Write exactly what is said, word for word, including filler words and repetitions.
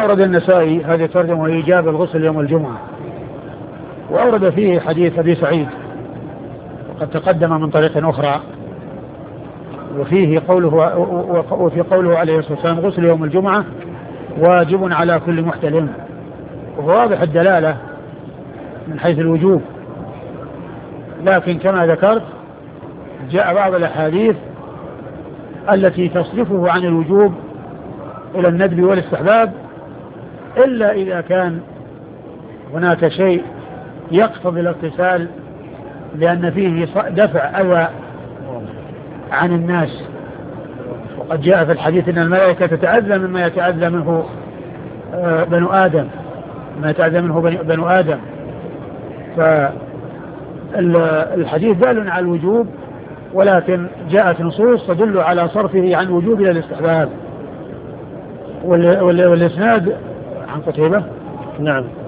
أورد النسائي هذه الترجمة وإيجاب الغسل يوم الجمعة، وأورد فيه حديث أبي سعيد وقد تقدم من طريق أخرى، وفيه قوله وفي قوله عليه الصلاة والسلام غسل يوم الجمعة واجب على كل محتلم، وهو واضح الدلالة من حيث الوجوب، لكن كما ذكرت جاء بعض الأحاديث التي تصرفه عن الوجوب إلى الندب والاستحباب، إلا إذا كان هناك شيء يقتضي الاغتسال لأن فيه دفع أذى عن الناس. وقد جاء في الحديث أن الملائكة تتأذى مما يتأذى منه بنو آدم ما يتأذى منه بنو آدم. فالحديث دال على الوجوب، ولكن جاءت نصوص تدل على صرفه عن وجوب إلى الاستحباب. والإسناد عن قتيبة نعم